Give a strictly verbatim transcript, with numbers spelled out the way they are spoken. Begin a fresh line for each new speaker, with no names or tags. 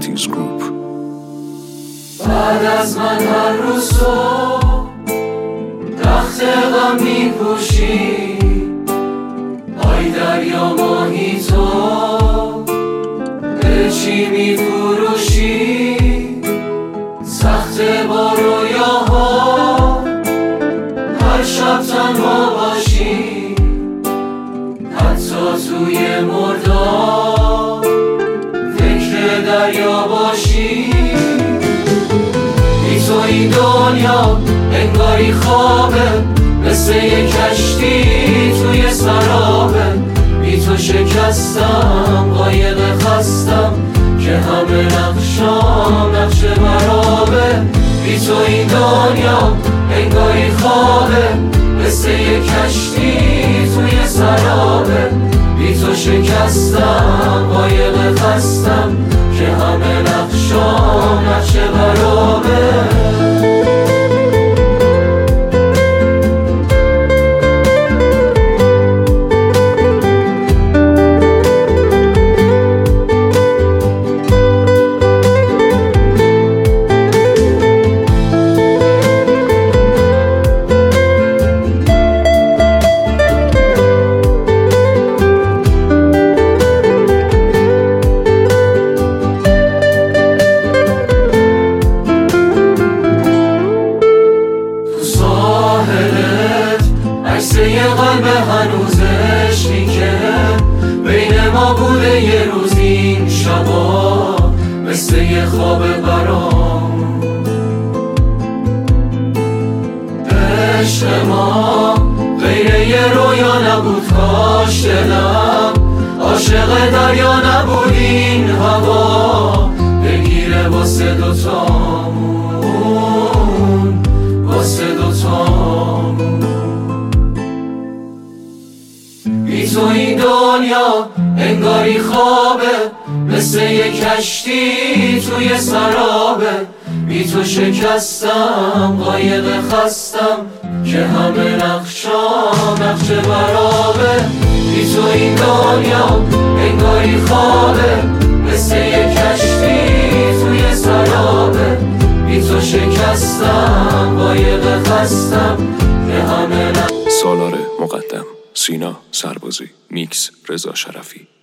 متیز گروپ.
بعد از من هر روز صبح رخت غم می پوشی، آی دریا ماهی تو به چی می فروشی؟ سخت با رویاها هر شب تنها باشی، حتی توی مرداب فکر دریا باشی. بی تو این دنیا انگاری خوابه، مثل یه کشتی توی سرابه. بی تو شکستم قایق خستم که همه نقشام نقش مرابه. بی تو این دنیا انگاری خوابه، مثل یه کشتی توی سرابه. بی تو شکستم قایق خستم که همه نقشام نقش مرابه. یه قلب هنوزش میگه بین ما بوده یه روز این شبا، مثل یه خواب برام. عشق ما غیر یه رویا نبود، کاش دلم عاشق دریا نبود. این هوا بگیره واسه دوتامون، واسه دوتامون. بی تو این دنیا انگاری خوابه، مثل یه کشتی توی سرابه. بی تو شکستم قایق خستم که همه نقشام نقش برابه. بی تو این دنیا انگاری خوابه، مثل یه کشتی توی سرابه. بی تو شکستم قایق خستم که همه نقشام.
سالار مقدم، سینا سربازی، میکس رضا شرفی.